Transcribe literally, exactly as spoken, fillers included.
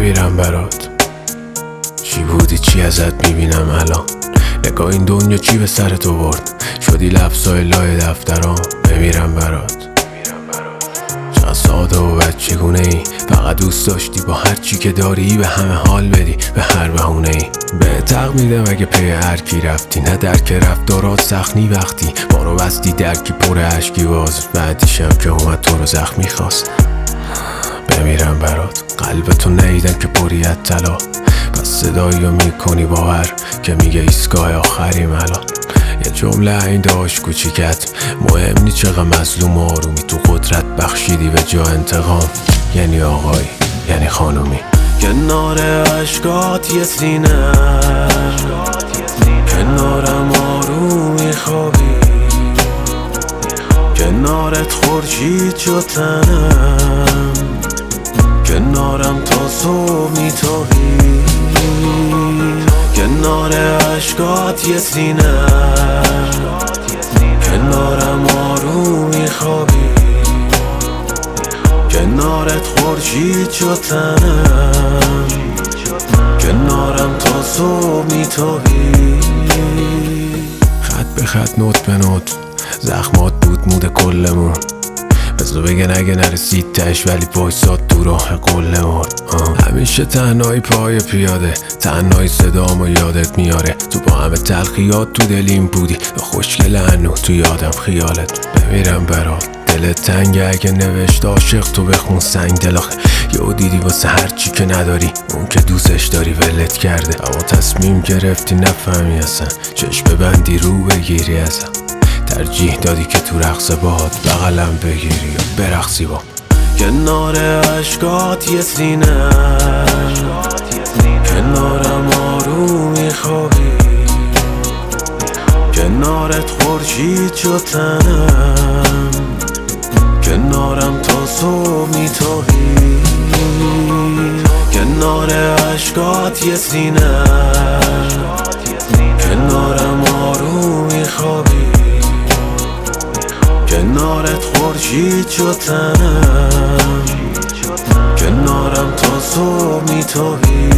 بمیرم برات. چی بودی چی ازت میبینم الان؟ نگاه این دنیا چی به سر تو برد؟ شدی لفظای لای دفترام. بمیرم برات. چقدر ساده و بچگونه ای، فقط دوست داشتی با هر چی که داری به همه حال بدی، به هر بهونه ای. به تق میدم اگه پی هر کی رفتی، نه درک رفتارات سخنی وقتی ما رو بستی درکی پر عشقی باز. بعدیشم که اومد تو رو زخمی خواست. بمیرم برات. قلبتو نیدم که پریت طلا، پس صدایی رو میکنی باور که میگه ایستگاه آخریم الان. یه جمله این داشت کوچیکت، مهم نی چقدر مظلوم آرومی، تو قدرت بخشیدی به جا انتقام. یعنی آقایی یعنی خانومی. کنار عشقات یه سینه، کنارم آرومی خوابی، کنارت خورشید شد تنم، کنارم تا صبح میتابی. کنار عشقات یه سینه، کنارم آرومی خوابی، کنارت خورشید شد تنم، کنارم تا صبح میتابی. خط به خط نوت به نوت زخمات بود مود کلمون، بذار بگن اگه نرسید تش ولی وایساد تو راه قلمون. همیشه تنهایی پای پیاده، تنهایی صدامو یادت میاره، تو با همه تلخیات تو دلیم بودی، خوشگل هنو تو یادم خیالت. بمیرم برات. دلت تنگه اگه نوشت عاشق تو بخون سنگ دلاخه، یهو دیدی واسه هر چی که نداری اون که دوستش داری ولت کرده، اما تصمیم گرفتی نفهمی اصلا، چشم ببندی رو بگیری ازم، ترجیح دادی که تو رقص باد بغلم بگیری یا برقصی با. کنار عشقات یه سینه، کنارم آرومی خوابی، کنارت خورشید شد تنم، کنارم تا صبح میتابی. کنار عشقات یه سینه، کنارم آرومی خوابی، کنارت خورشید شد تنم، کنارم تا صبح میتابی.